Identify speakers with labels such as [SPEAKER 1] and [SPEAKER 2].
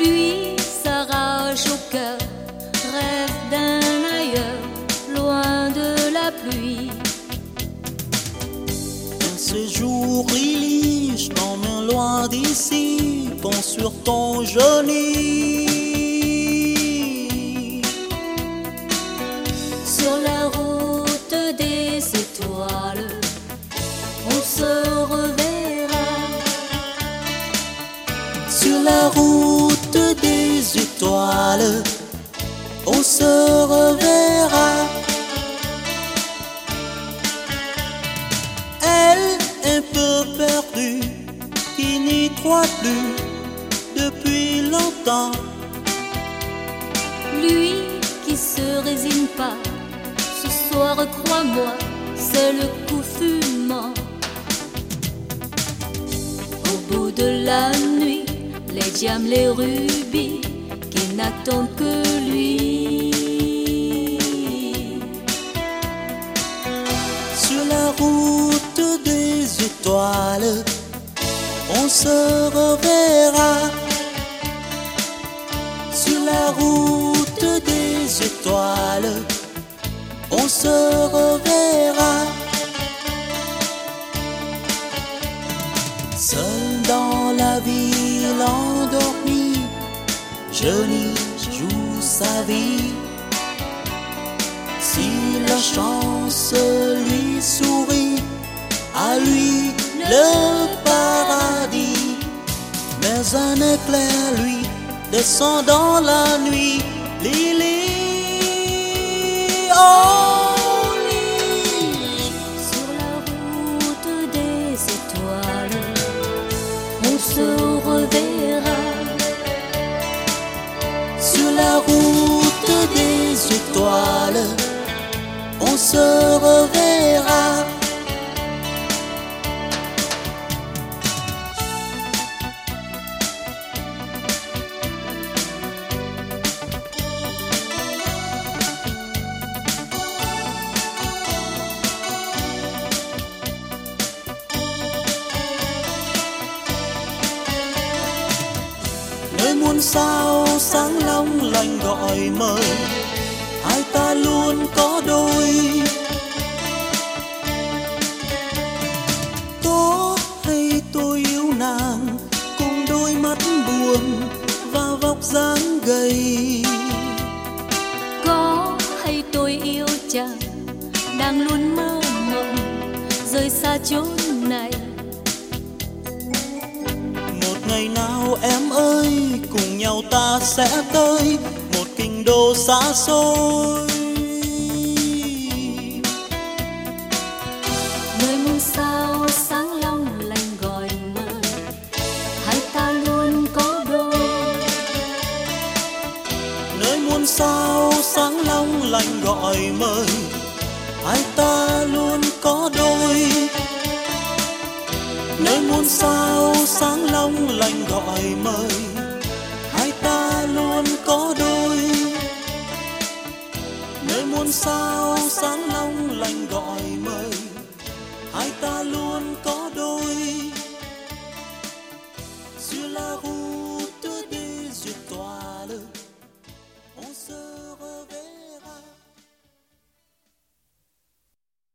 [SPEAKER 1] Lui s'arrache au cœur, rêve d'un ailleurs, loin de la pluie.
[SPEAKER 2] Un séjour illige, t'emmène loin d'ici, pense sur ton genou.
[SPEAKER 1] Sur la route des étoiles, on se reverra.
[SPEAKER 2] Sur la route des étoiles, on se reverra. Elle, un peu perdue, qui n'y croit plus depuis longtemps.
[SPEAKER 1] Lui qui se résigne pas, ce soir crois-moi, c'est le coup fumant. Au bout de la nuit, les diamants, les rubis qui n'attendent que lui.
[SPEAKER 2] Sur la route des étoiles, on se reverra. Sur la route des étoiles, on se reverra. Seul dans la ville endormie, Johnny joue sa vie. Si la chance lui sourit, à lui le paradis. Mais un éclair lui descend dans la nuit. Lily, oh Lily.
[SPEAKER 1] Sur la route des étoiles, on se reverra.
[SPEAKER 2] Sur la route des étoiles, on se reverra. Nơi muôn sao sáng long lanh gọi mời, hai ta luôn có đôi. Có hay tôi yêu nàng cùng đôi mắt buồn và vóc dáng gầy.
[SPEAKER 1] Có hay tôi yêu chàng đang luôn mơ mộng rời xa chốn này.
[SPEAKER 2] Một ngày nào em ơi, cùng nhau ta sẽ tới một kinh đô xa xôi.
[SPEAKER 1] Nơi muôn sao sáng long lanh gọi mời, hai ta luôn có đôi.
[SPEAKER 2] Nơi muôn sao sáng long lanh gọi mời, hai ta luôn có đôi. Nơi muôn sao sáng long lanh gọi mời, hai ta luôn có đôi. Nơi muôn sao sáng long lanh gọi mời, hai ta luôn có